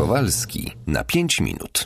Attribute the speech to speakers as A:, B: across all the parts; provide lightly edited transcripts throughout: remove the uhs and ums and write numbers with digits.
A: Kowalski na 5 minut.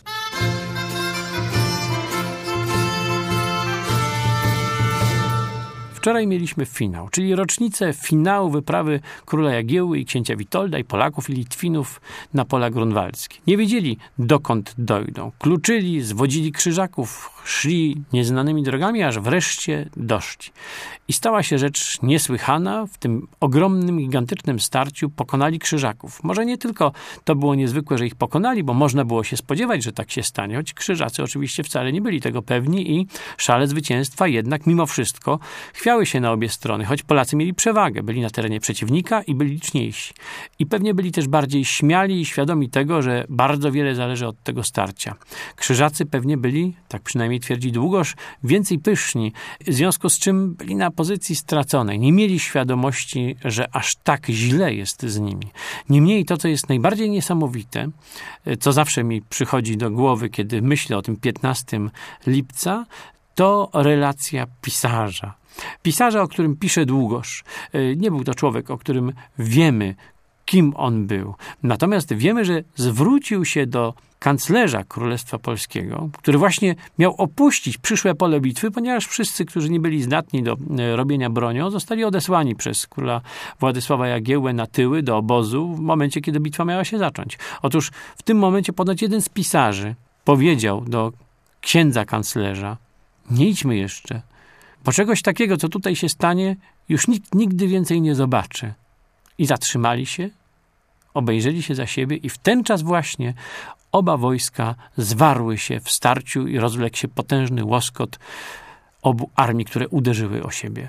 B: Wczoraj mieliśmy finał, czyli rocznicę finału wyprawy króla Jagiełły i księcia Witolda i Polaków i Litwinów na pola grunwaldzkie. Nie wiedzieli, dokąd dojdą. Kluczyli, zwodzili krzyżaków, szli nieznanymi drogami, aż wreszcie doszli. I stała się rzecz niesłychana. W tym ogromnym, gigantycznym starciu pokonali krzyżaków. Może nie tylko to było niezwykłe, że ich pokonali, bo można było się spodziewać, że tak się stanie, choć krzyżacy oczywiście wcale nie byli tego pewni i szale zwycięstwa jednak mimo wszystko chwiały się na obie strony, choć Polacy mieli przewagę, byli na terenie przeciwnika i byli liczniejsi. I pewnie byli też bardziej śmiali i świadomi tego, że bardzo wiele zależy od tego starcia. Krzyżacy pewnie byli, tak przynajmniej twierdzi Długosz, więcej pyszni, w związku z czym byli na pozycji straconej. Nie mieli świadomości, że aż tak źle jest z nimi. Niemniej to, co jest najbardziej niesamowite, co zawsze mi przychodzi do głowy, kiedy myślę o tym 15 lipca, to relacja pisarza. Pisarza, o którym pisze Długosz. Nie był to człowiek, o którym wiemy, kim on był. Natomiast wiemy, że zwrócił się do kanclerza Królestwa Polskiego, który właśnie miał opuścić przyszłe pole bitwy, ponieważ wszyscy, którzy nie byli zdatni do robienia bronią, zostali odesłani przez króla Władysława Jagiełłę na tyły do obozu w momencie, kiedy bitwa miała się zacząć. Otóż w tym momencie ponoć jeden z pisarzy powiedział do księdza kanclerza: nie idźmy jeszcze, bo czegoś takiego, co tutaj się stanie, już nikt nigdy więcej nie zobaczy. I zatrzymali się, obejrzeli się za siebie i w ten czas właśnie oba wojska zwarły się w starciu i rozległ się potężny łoskot obu armii, które uderzyły o siebie.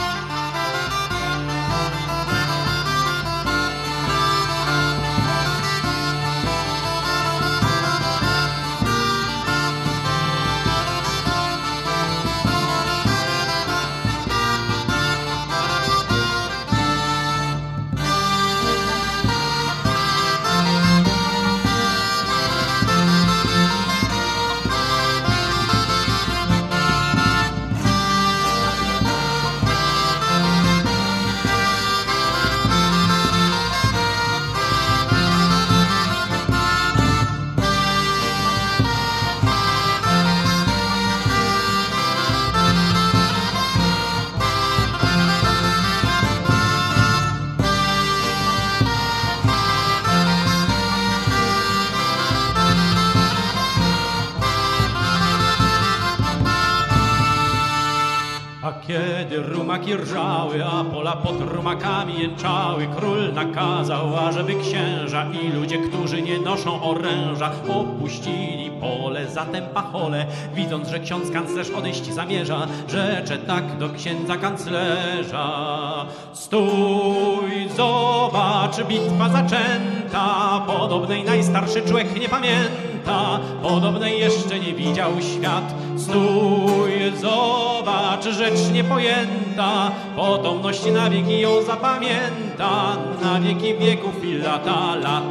C: Kiedy rumaki rżały, a pola pod rumakami jęczały, król nakazał, ażeby księża i ludzie, którzy nie noszą oręża, opuścili pole, zatem pachole, widząc, że ksiądz kanclerz odejść zamierza, rzecze tak do księdza kanclerza: stój, zobacz, bitwa zaczęta, podobnej najstarszy człowiek nie pamięta, podobnej jeszcze nie widział świat. Stój, zobacz, rzecz niepojęta, potomność na wieki ją zapamięta, na wieki wieków i lata lat.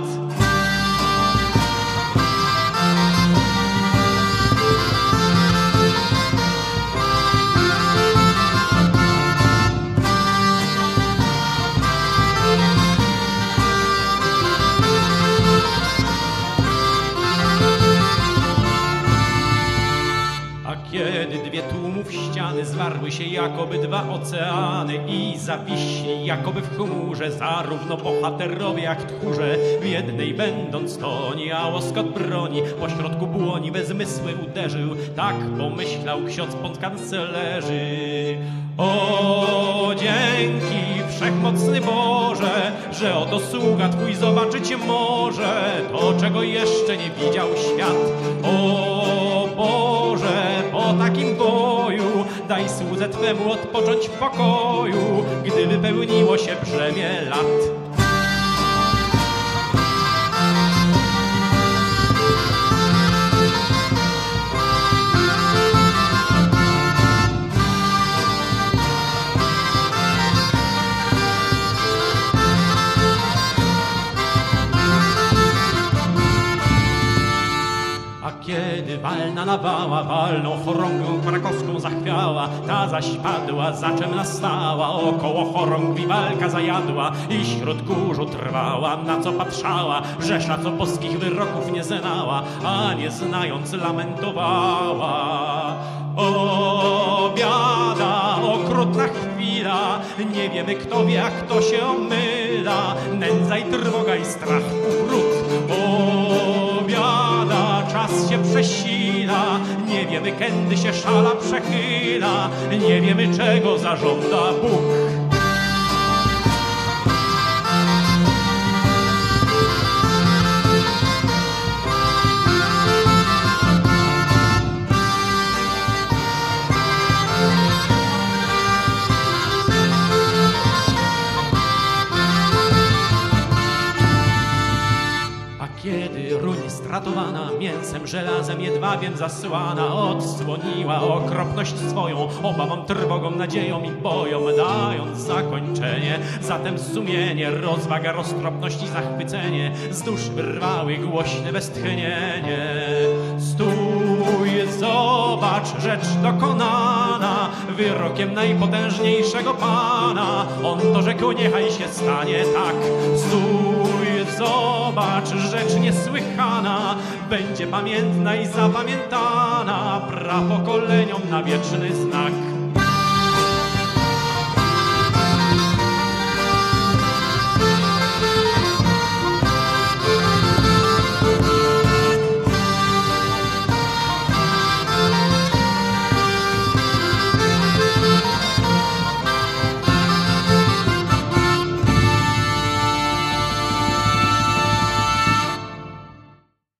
C: Kiedy dwie tłumów ściany zwarły się jakoby dwa oceany i zawiśli jakoby w chmurze, zarówno bohaterowie jak tchórze, w jednej będąc toni, a łoskot broni pośrodku błoni we zmysły uderzył. Tak pomyślał ksiądz podkanclerzy. O, dzięki wszechmocny Boże, że oto sługa Twój zobaczyć może to, czego jeszcze nie widział świat. O Boże, po takim boju daj słudze Twemu odpocząć w pokoju, gdy wypełniło się brzemię lat. kiedy walna nawała, walną chorągwią krakowską zachwiała, ta zaś padła, za czem nastała, około chorągwi walka zajadła i wśród kurzu trwała, na co patrzała, Rzesza, co boskich wyroków nie znała, a nie znając lamentowała. O biada, okrutna chwila, nie wiemy kto wie, a kto się omyla, nędza i trwoga i strach uwrót. O biada, czas się przesila, nie wiemy kiedy się szala przechyla, nie wiemy czego zażąda Bóg. Kiedy ruń stratowana, mięsem, żelazem, jedwabiem zasłana, odsłoniła okropność swoją, obawą, trwogą, nadzieją i boją, dając zakończenie. Zatem sumienie, rozwaga, roztropność i zachwycenie z dusz wyrwały głośne westchnienie. Stój, zobacz, rzecz dokonana, wyrokiem najpotężniejszego Pana. On to rzekł, niechaj się stanie tak. Stój, zobacz, rzecz niesłychana, będzie pamiętna i zapamiętana prapokoleniom na wieczny znak.